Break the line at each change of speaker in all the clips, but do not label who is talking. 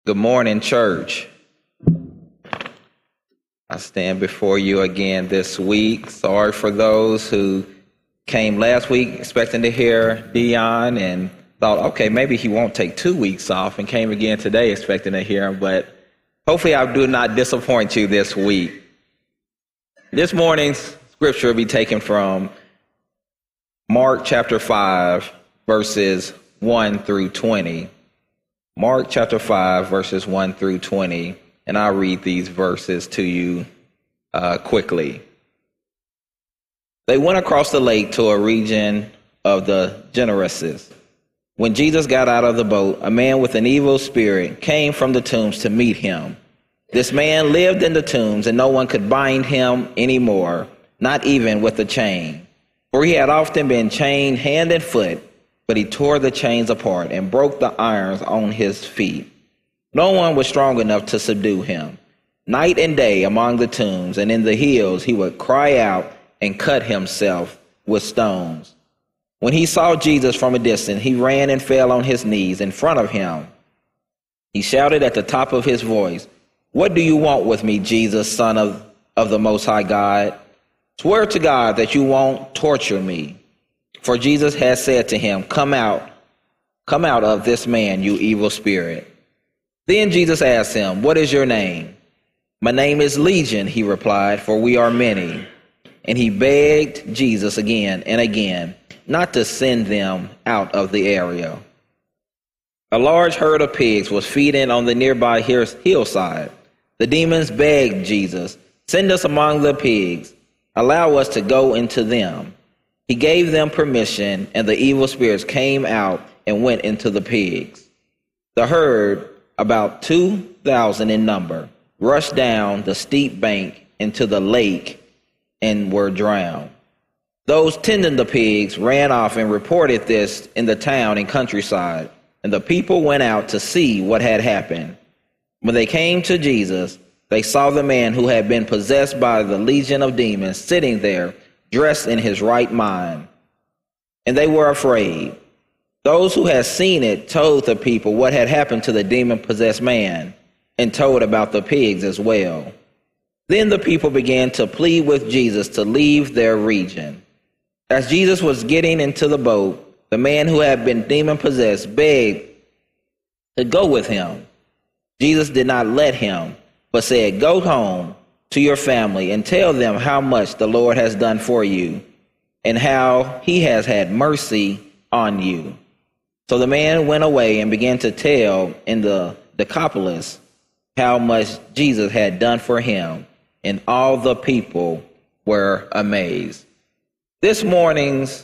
Good morning, church. I stand before you again this week. Sorry for those who came last week expecting to hear Dion and thought, okay, maybe he won't take 2 weeks off, and came again today expecting to hear him. But hopefully I do not disappoint you this week. This morning's scripture will be taken from Mark chapter 5, verses 1 through 20. Mark chapter 5, verses 1 through 20, and I'll read these verses to you quickly. They went across the lake to a region of the Gerasenes. When Jesus got out of the boat, a man with an evil spirit came from the tombs to meet him. This man lived in the tombs, and no one could bind him anymore, not even with a chain. For he had often been chained hand and foot, but he tore the chains apart and broke the irons on his feet. No one was strong enough to subdue him. Night and day among the tombs and in the hills he would cry out and cut himself with stones. When he saw Jesus from a distance, he ran and fell on his knees in front of him. He shouted at the top of his voice, "What do you want with me, Jesus, Son of the Most High God? Swear to God that you won't torture me." For Jesus had said to him, Come out of this man, you evil spirit." Then Jesus asked him, "What is your name?" "My name is Legion," he replied, "for we are many." And he begged Jesus again and again not to send them out of the area. A large herd of pigs was feeding on the nearby hillside. The demons begged Jesus, "Send us among the pigs. Allow us to go into them." He gave them permission, and the evil spirits came out and went into the pigs. The herd, about 2,000 in number, rushed down the steep bank into the lake and were drowned. Those tending the pigs ran off and reported this in the town and countryside, and the people went out to see what had happened. When they came to Jesus, they saw the man who had been possessed by the legion of demons sitting there, dressed in his right mind, and they were afraid. Those who had seen it told the people what had happened to the demon-possessed man, and told about the pigs as well. Then the people began to plead with Jesus to leave their region. As Jesus was getting into the boat, the man who had been demon-possessed begged to go with him. Jesus did not let him, but said, "Go home to your family and tell them how much the Lord has done for you and how he has had mercy on you." So the man went away and began to tell in the Decapolis how much Jesus had done for him, and all the people were amazed. This morning's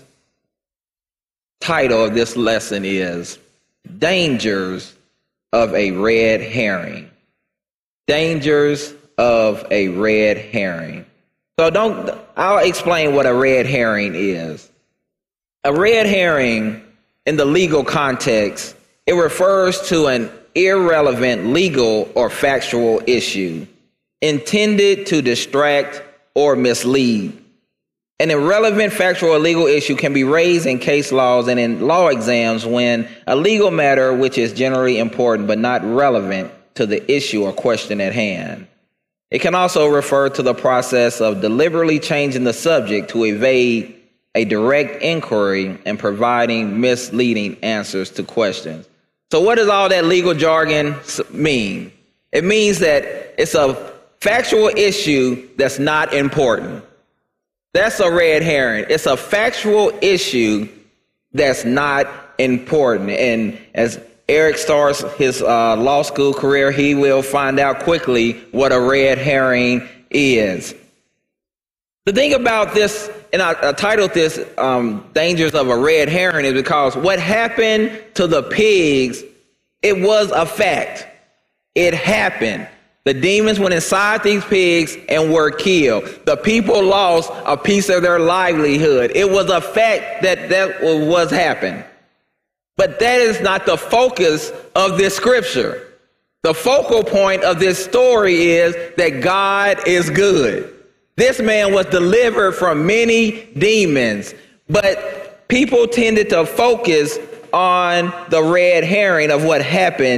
title of this lesson is Dangers of a Red Herring. Dangers of a red herring. I'll explain what a red herring is. A red herring, in the legal context, it refers to an irrelevant legal or factual issue intended to distract or mislead. An irrelevant factual or legal issue can be raised in case laws and in law exams when a legal matter which is generally important but not relevant to the issue or question at hand. It can also refer to the process of deliberately changing the subject to evade a direct inquiry and providing misleading answers to questions. So what does all that legal jargon mean? It means that it's a factual issue that's not important. That's a red herring. It's a factual issue that's not important. And as Eric starts his law school career, he will find out quickly what a red herring is. The thing about this, and I titled this Dangers of a Red Herring, is because what happened to the pigs, it was a fact. It happened. The demons went inside these pigs and were killed. The people lost a piece of their livelihood. It was a fact that was happened. But that is not the focus of this scripture. The focal point of this story is that God is good. This man was delivered from many demons, but people tended to focus on the red herring of what happened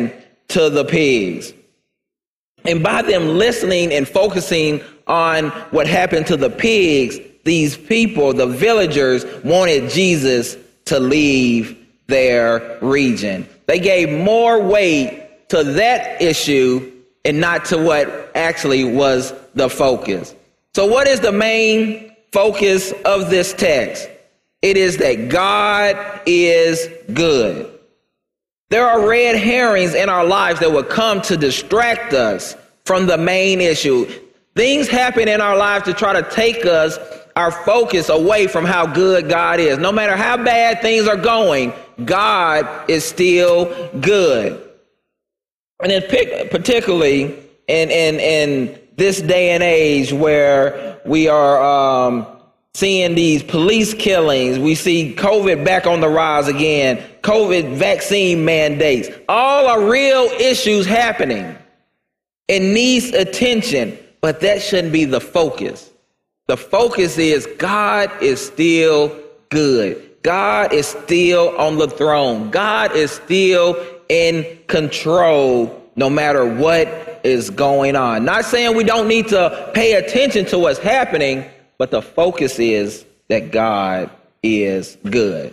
to the pigs. And by them listening and focusing on what happened to the pigs, these people, the villagers, wanted Jesus to leave their region. They gave more weight to that issue and not to what actually was the focus. So what is the main focus of this text? It is that God is good. There are red herrings in our lives that will come to distract us from the main issue. Things happen in our lives to try to take our focus away from how good God is. No matter how bad things are going, God is still good. And particularly in this day and age where we are seeing these police killings, we see COVID back on the rise again, COVID vaccine mandates, all are real issues happening and needs attention, but that shouldn't be the focus. The focus is God is still good. God is still on the throne. God is still in control no matter what is going on. Not saying we don't need to pay attention to what's happening, but the focus is that God is good.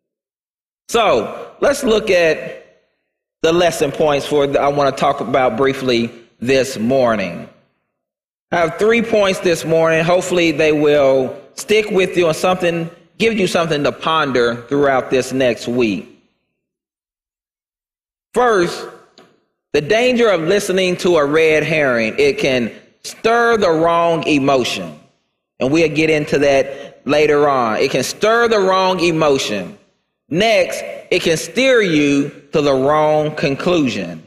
So let's look at the lesson points I want to talk about briefly this morning. I have 3 points this morning. Hopefully they will stick with you and give you something to ponder throughout this next week. First, the danger of listening to a red herring. It can stir the wrong emotion. And we'll get into that later on. It can stir the wrong emotion. Next, it can steer you to the wrong conclusion.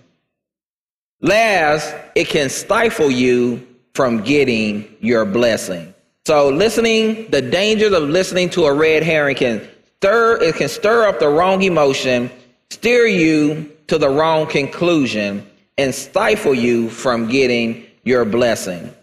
Last, it can stifle you from getting your blessing. So the dangers of listening to a red herring can stir up the wrong emotion, steer you to the wrong conclusion, and stifle you from getting your blessing.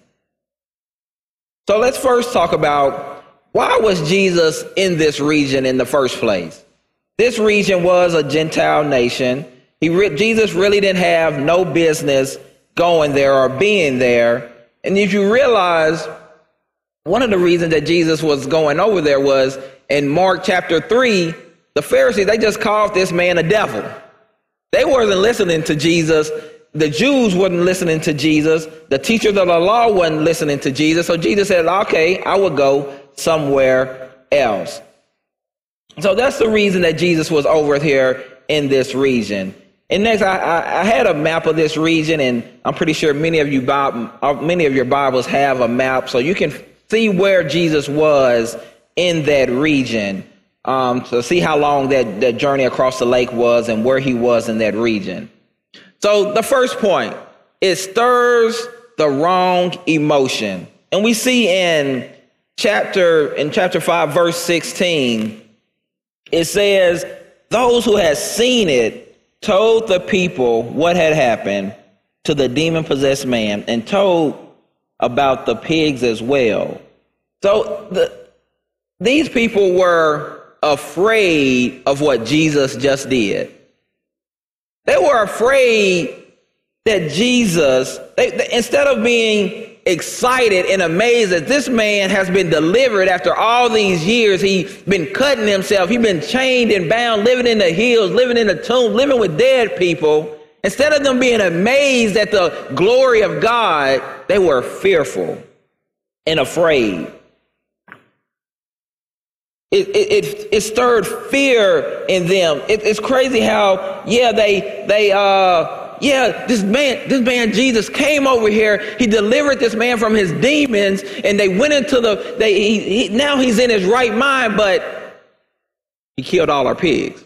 So let's first talk about why was Jesus in this region in the first place? This region was a Gentile nation. Jesus really didn't have no business going there or being there. And if you realize, one of the reasons that Jesus was going over there was in Mark chapter 3, the Pharisees, they just called this man a devil. They wasn't listening to Jesus. The Jews wasn't listening to Jesus. The teachers of the law wasn't listening to Jesus. So Jesus said, okay, I will go somewhere else. So that's the reason that Jesus was over here in this region. And next, I had a map of this region, and I'm pretty sure many of your Bibles have a map, so you can see where Jesus was in that region, to see how long that journey across the lake was and where he was in that region. So the first point, it stirs the wrong emotion. And we see in chapter 5, verse 16, it says, those who had seen it told the people what had happened to the demon-possessed man and told about the pigs as well. So these people were afraid of what Jesus just did. They were afraid that Jesus, instead of being excited and amazed that this man has been delivered after all these years, he's been cutting himself, he's been chained and bound, living in the hills, living in the tomb, living with dead people. Instead of them being amazed at the glory of God, they were fearful and afraid. It stirred fear in them. It's crazy how, this man Jesus came over here. He delivered this man from his demons, and they went into now he's in his right mind, but he killed all our pigs.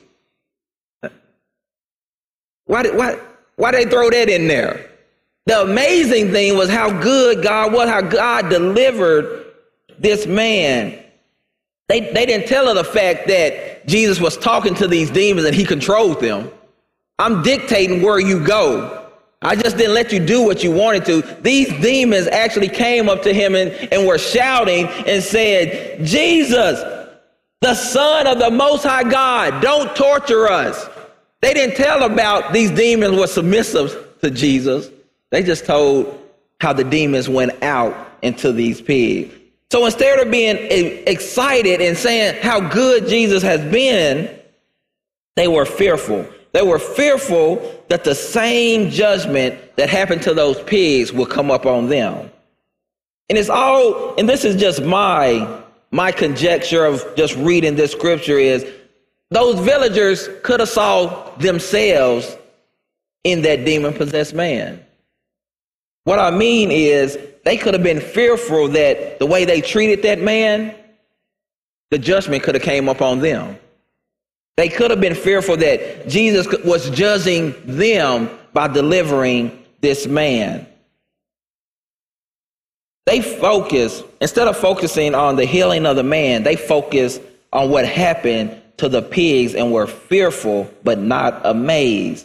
Why they throw that in there? The amazing thing was how good God was, how God delivered this man. They didn't tell her the fact that Jesus was talking to these demons and he controlled them. I'm dictating where you go. I just didn't let you do what you wanted to. These demons actually came up to him and were shouting and said, Jesus, the Son of the Most High God, don't torture us. They didn't tell about these demons were submissive to Jesus. They just told how the demons went out into these pigs. So instead of being excited and saying how good Jesus has been, they were fearful. They were fearful that the same judgment that happened to those pigs would come up on them. And this is just my conjecture of just reading this scripture is those villagers could have saw themselves in that demon-possessed man. What I mean is they could have been fearful that the way they treated that man, the judgment could have came upon them. They could have been fearful that Jesus was judging them by delivering this man. Instead of focusing on the healing of the man, they focused on what happened to the pigs and were fearful but not amazed.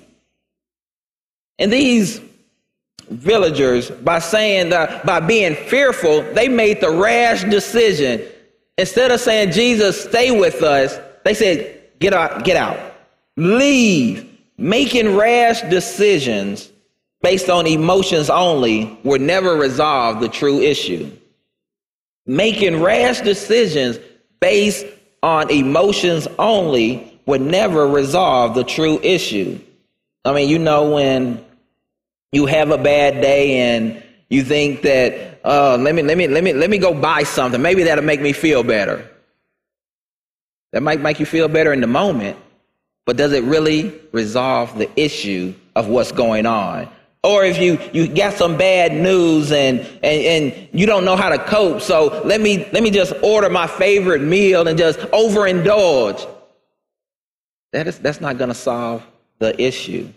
And these villagers, by being fearful, they made the rash decision. Instead of saying, Jesus, stay with us, they said, get out, leave. Making rash decisions based on emotions only would never resolve the true issue. Making rash decisions based on emotions only would never resolve the true issue. I mean, when you have a bad day and you think that, let me go buy something. Maybe that'll make me feel better. That might make you feel better in the moment, but does it really resolve the issue of what's going on? Or if you got some bad news and you don't know how to cope, so let me just order my favorite meal and just overindulge. That's not going to solve the issue.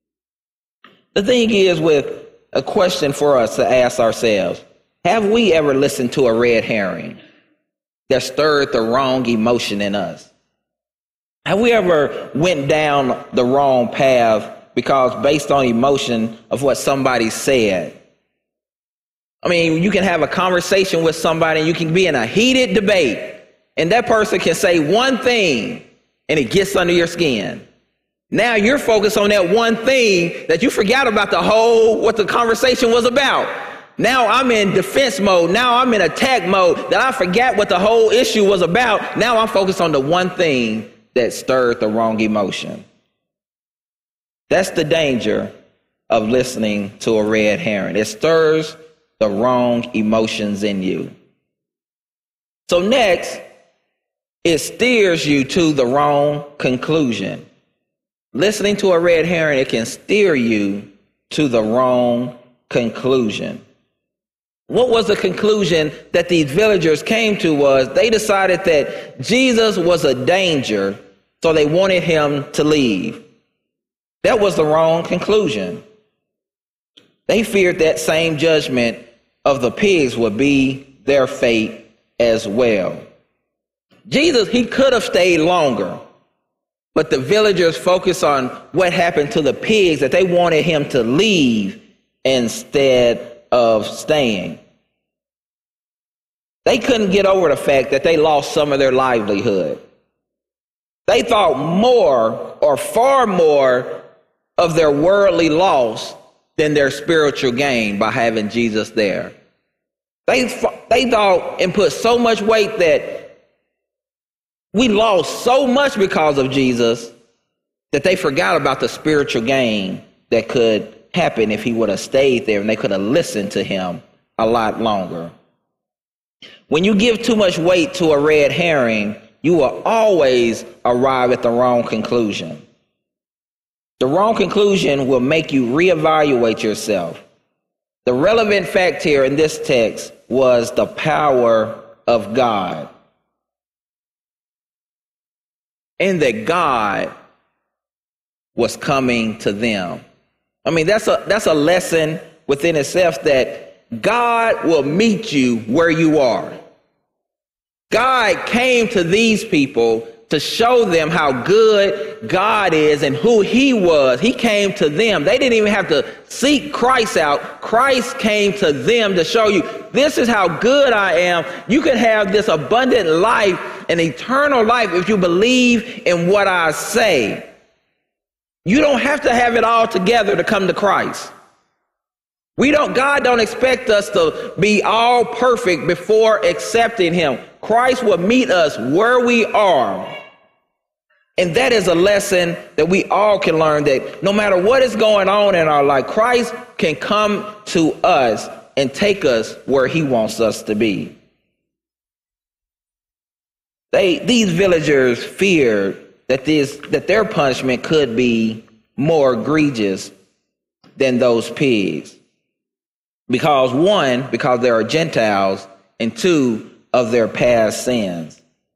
The thing is, with a question for us to ask ourselves, have we ever listened to a red herring that stirred the wrong emotion in us? Have we ever went down the wrong path because based on emotion of what somebody said? I mean, you can have a conversation with somebody and you can be in a heated debate and that person can say one thing and it gets under your skin. Now you're focused on that one thing that you forgot about what the conversation was about. Now I'm in defense mode. Now I'm in attack mode that I forgot what the whole issue was about. Now I'm focused on the one thing that stirred the wrong emotion. That's the danger of listening to a red herring. It stirs the wrong emotions in you. So next, it steers you to the wrong conclusion. Listening to a red herring, it can steer you to the wrong conclusion. What was the conclusion that these villagers came to was they decided that Jesus was a danger, so they wanted him to leave. That was the wrong conclusion. They feared that same judgment of the pigs would be their fate as well. Jesus, he could have stayed longer, but the villagers focused on what happened to the pigs, that they wanted him to leave instead of staying. They couldn't get over the fact that they lost some of their livelihood. They thought far more of their worldly loss than their spiritual gain by having Jesus there. They thought and put so much weight that we lost so much because of Jesus that they forgot about the spiritual gain that could happen if he would have stayed there and they could have listened to him a lot longer. When you give too much weight to a red herring, you will always arrive at the wrong conclusion. The wrong conclusion will make you reevaluate yourself. The relevant fact here in this text was the power of God. And that God was coming to them. I mean, that's a lesson within itself, that God will meet you where you are. God came to these people to show them how good God is and who he was. He came to them. They didn't even have to seek Christ out. Christ came to them to show you, this is how good I am. You can have this abundant life and eternal life if you believe in what I say. You don't have to have it all together to come to Christ. God don't expect us to be all perfect before accepting him. Christ will meet us where we are. And that is a lesson that we all can learn, that no matter what is going on in our life, Christ can come to us and take us where he wants us to be. These villagers feared that their punishment could be more egregious than those pigs. Because one, because they are Gentiles, and two, of their past sins.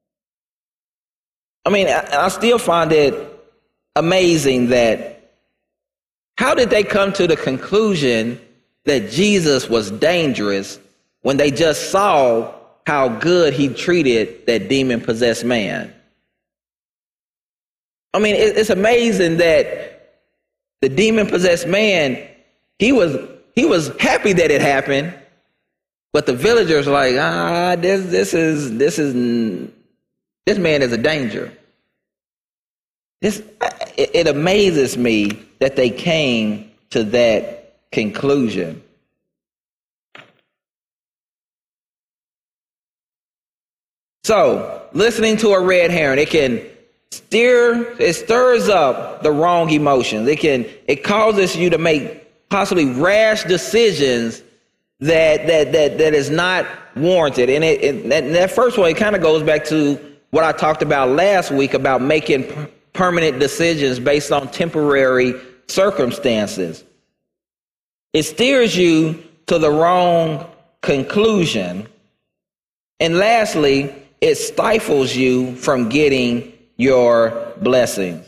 I mean, I still find it amazing that how did they come to the conclusion that Jesus was dangerous when they just saw how good he treated that demon-possessed man? I mean, it's amazing that the demon-possessed man, he was happy that it happened, but the villagers are like, this man is a danger. It amazes me that they came to that conclusion. So, listening to a red herring, it stirs up the wrong emotions. It causes you to make possibly rash decisions that is not warranted. And that first one, it kind of goes back to what I talked about last week about making permanent decisions based on temporary circumstances. It steers you to the wrong conclusion. And lastly, it stifles you from getting your blessings.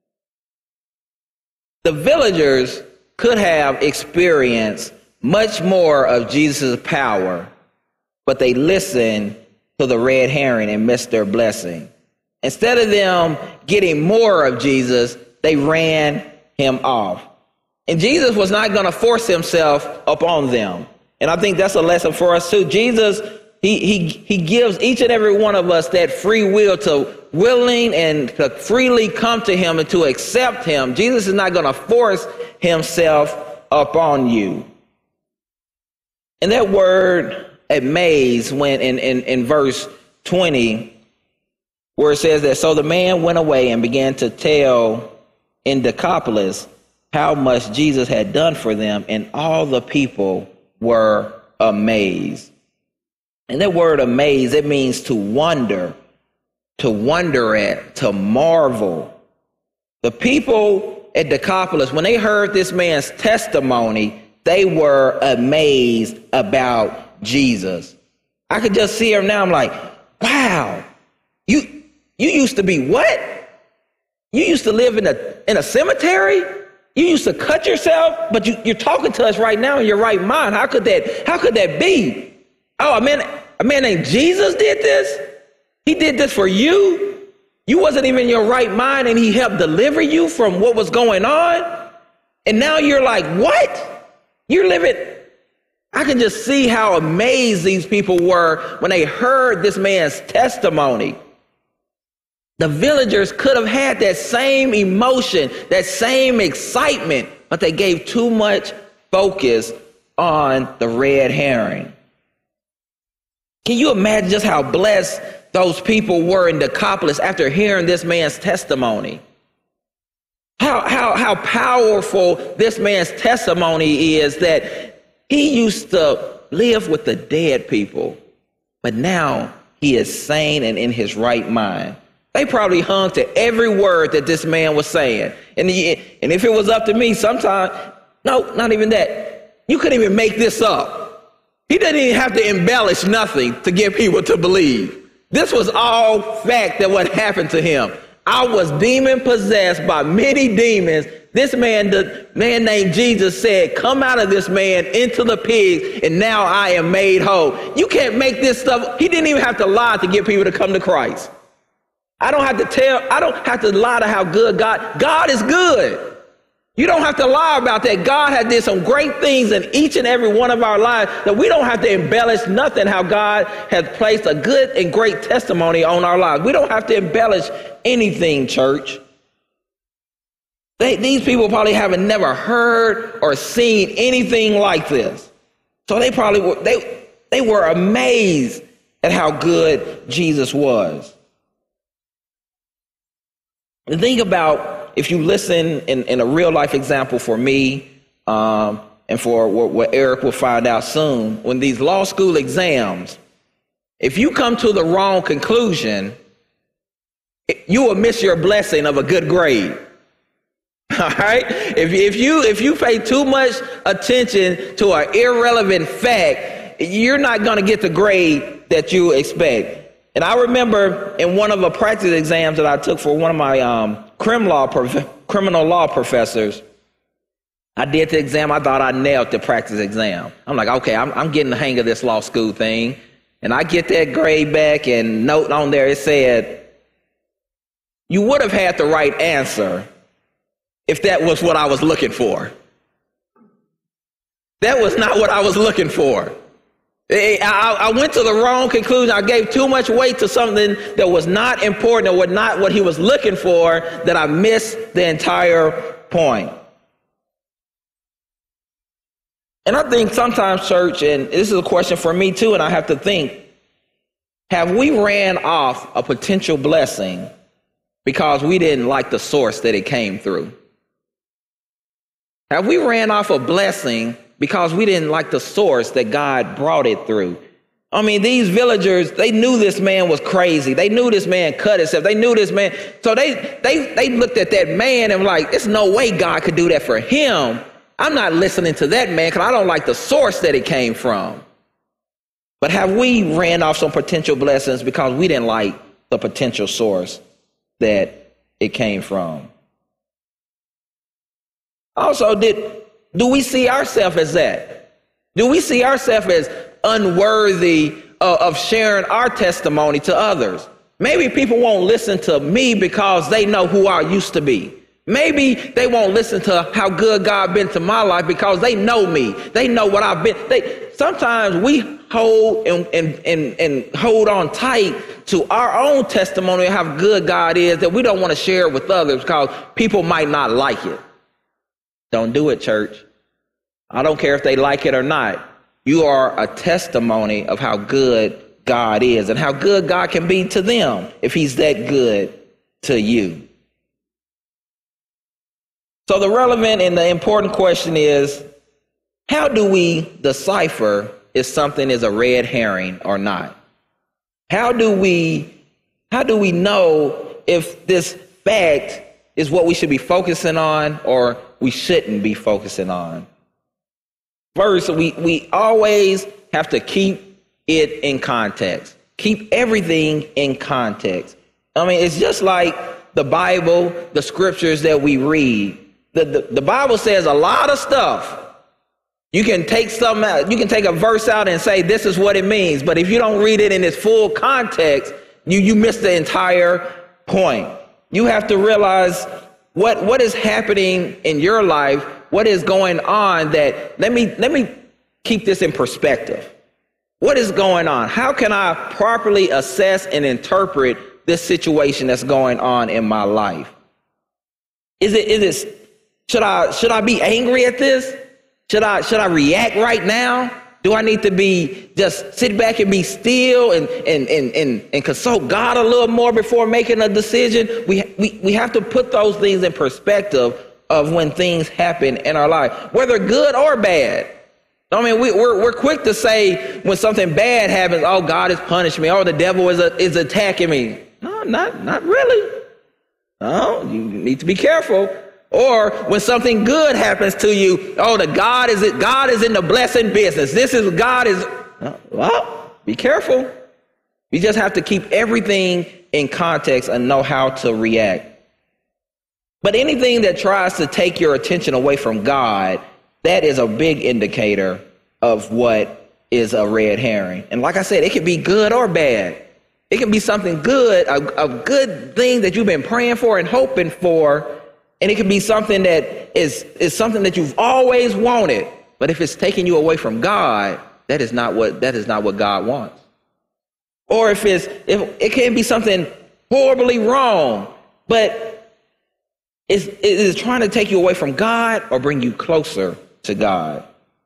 The villagers could have experienced much more of Jesus' power, but they listened to the red herring and missed their blessing. Instead of them getting more of Jesus, they ran him off. And Jesus was not going to force himself upon them. And I think that's a lesson for us too. Jesus, he gives each and every one of us that free will to willing and to freely come to him and to accept him. Jesus is not going to force himself upon you. And that word amaze, when in verse 20, where it says that, so the man went away and began to tell in Decapolis how much Jesus had done for them, and all the people were amazed. And that word amaze, it means to wonder at, to marvel. The people at Decapolis, when they heard this man's testimony, they were amazed about Jesus. I could just see him now. I'm like, wow, you used to be what? You used to live in a cemetery? You used to cut yourself, but you're talking to us right now in your right mind. How could that be? Oh, a man named Jesus did this? He did this for you? You wasn't even in your right mind, and he helped deliver you from what was going on? And now you're like, what? You're living. I can just see how amazed these people were when they heard this man's testimony. The villagers could have had that same emotion, that same excitement, but they gave too much focus on the red herring. Can you imagine just how blessed those people were in Decapolis after hearing this man's testimony? How powerful this man's testimony is, that he used to live with the dead people, but now he is sane and in his right mind. They probably hung to every word that this man was saying. And if it was up to me, sometimes, no, not even that. You couldn't even make this up. He didn't even have to embellish nothing to get people to believe. This was all fact that what happened to him. I was demon possessed by many demons. This man, the man named Jesus, said, come out of this man into the pigs, and now I am made whole. You can't make this stuff. He didn't even have to lie to get people to come to Christ. I don't have to lie to how good God is good. You don't have to lie about that. God has did some great things in each and every one of our lives, that we don't have to embellish nothing, how God has placed a good and great testimony on our lives. We don't have to embellish anything, church. These people probably haven't never heard or seen anything like this. So they probably were, they were amazed at how good Jesus was. And think about, if you listen in a real life example for me, and for what Eric will find out soon, when these law school exams, if you come to the wrong conclusion, you will miss your blessing of a good grade. All right? If you pay too much attention to an irrelevant fact, you're not going to get the grade that you expect. And I remember in one of the practice exams that I took for one of my criminal law professors, I did the exam. I thought I nailed the practice exam. I'm like, okay, I'm getting the hang of this law school thing. And I get that grade back, and note on there, it said, you would have had the right answer if that was what I was looking for. That was not what I was looking for. I went to the wrong conclusion. I gave too much weight to something that was not important or was not what he was looking for, that I missed the entire point. And I think sometimes, church, and this is a question for me too, and I have to think, have we ran off a potential blessing because we didn't like the source that it came through? Have we ran off a blessing because we didn't like the source that God brought it through? I mean, these villagers, they knew this man was crazy. They knew this man cut himself. They knew this man. So they looked at that man and were like, there's no way God could do that for him. I'm not listening to that man because I don't like the source that it came from. But have we ran off some potential blessings because we didn't like the potential source that it came from? Also, do we see ourselves as that? Do we see ourselves as unworthy of sharing our testimony to others? Maybe people won't listen to me because they know who I used to be. Maybe they won't listen to how good God been to my life because they know me. They know what I've been. Sometimes we hold and hold on tight to our own testimony of how good God is, that we don't want to share it with others because people might not like it. Don't do it, church. I don't care if they like it or not. You are a testimony of how good God is and how good God can be to them if he's that good to you. So the relevant and the important question is, how do we decipher if something is a red herring or not? How do we know if this fact is what we should be focusing on or we shouldn't be focusing on? First, we always have to keep it in context. Keep everything in context. I mean, it's just like the Bible, the scriptures that we read. The Bible says a lot of stuff. You can take something out, you can take a verse out and say this is what it means, but if you don't read it in its full context, you miss the entire point. You have to realize what is happening in your life, what is going on. That let me keep this in perspective. What is going on? How can I properly assess and interpret this situation that's going on in my life? Should I be angry at this? Should I react right now? Do I need to be just sit back and be still and consult God a little more before making a decision? We have to put those things in perspective of when things happen in our life, whether good or bad. I mean, we're quick to say when something bad happens, oh, God is punishing me, oh, the devil is attacking me. No, not really. No, you need to be careful. Or when something good happens to you, oh, God is in the blessing business. Well, be careful. You just have to keep everything in context and know how to react. But anything that tries to take your attention away from God, that is a big indicator of what is a red herring. And like I said, it can be good or bad. It can be something good, a good thing that you've been praying for and hoping for. And it can be something that is something that you've always wanted. But if it's taking you away from God, that is not what God wants. Or if it can be something horribly wrong, but Is it trying to take you away from God or bring you closer to God?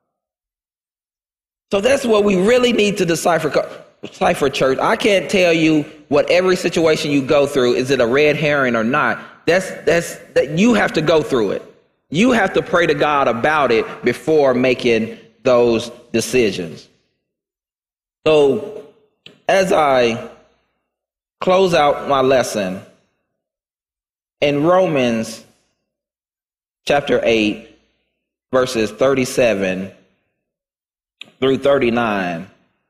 So that's what we really need to decipher, church. I can't tell you what every situation you go through, is it a red herring or not? That you have to go through it. You have to pray to God about it before making those decisions. So as I close out my lesson, in Romans chapter 8, verses 37 through 39,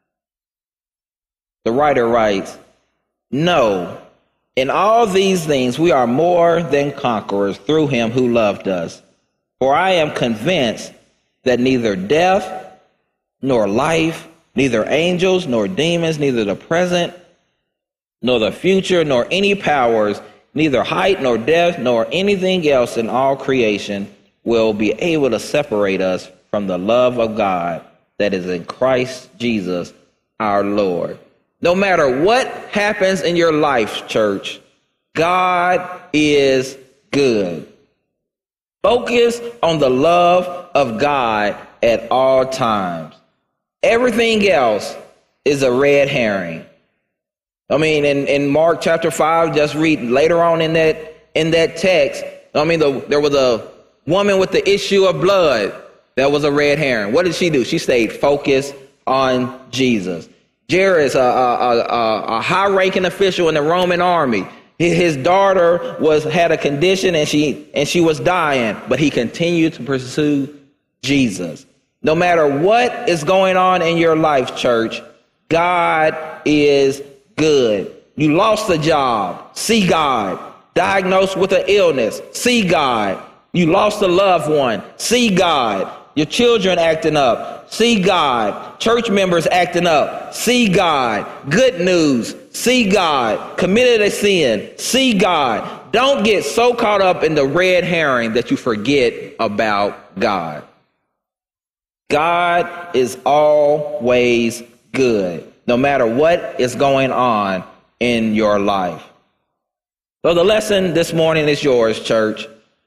the writer writes, "No, in all these things we are more than conquerors through him who loved us. For I am convinced that neither death nor life, neither angels nor demons, neither the present nor the future, nor any powers, neither height nor depth, nor anything else in all creation will be able to separate us from the love of God that is in Christ Jesus our Lord." No matter what happens in your life, church, God is good. Focus on the love of God at all times. Everything else is a red herring. I mean, in Mark chapter 5, just read later on in that text, there was a woman with the issue of blood. That was a red herring. What did she do? She stayed focused on Jesus. Jairus, a high-ranking official in the Roman army, his daughter had a condition and she was dying, but he continued to pursue Jesus. No matter what is going on in your life, church, God is good. You lost a job, see God. Diagnosed with an illness, see God. You lost a loved one, see God. Your children acting up, see God. Church members acting up, see God. Good news, see God. Committed a sin, see God. Don't get so caught up in the red herring that you forget about God. God is always good, no matter what is going on in your life. So the lesson this morning is yours, church.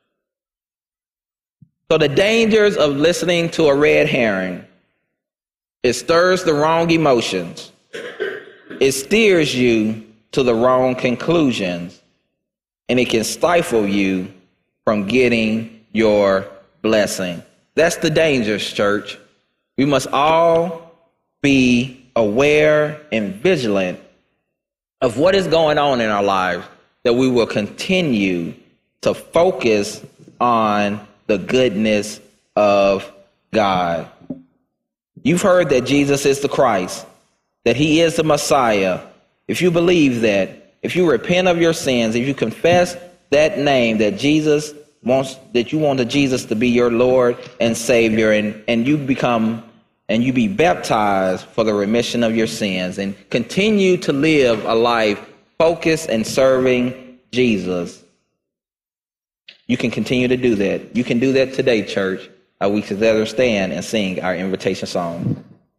So the dangers of listening to a red herring: it stirs the wrong emotions. It steers you to the wrong conclusions. And it can stifle you from getting your blessing. That's the dangers, church. We must all be aware and vigilant of what is going on in our lives, that we will continue to focus on the goodness of God. You've heard that Jesus is the Christ, that he is the Messiah. If you believe that, if you repent of your sins, if you confess that name, that Jesus wants, that you want Jesus to be your Lord and Savior, and you be baptized for the remission of your sins and continue to live a life focused and serving Jesus, you can continue to do that. You can do that today, church. We together stand and sing our invitation song.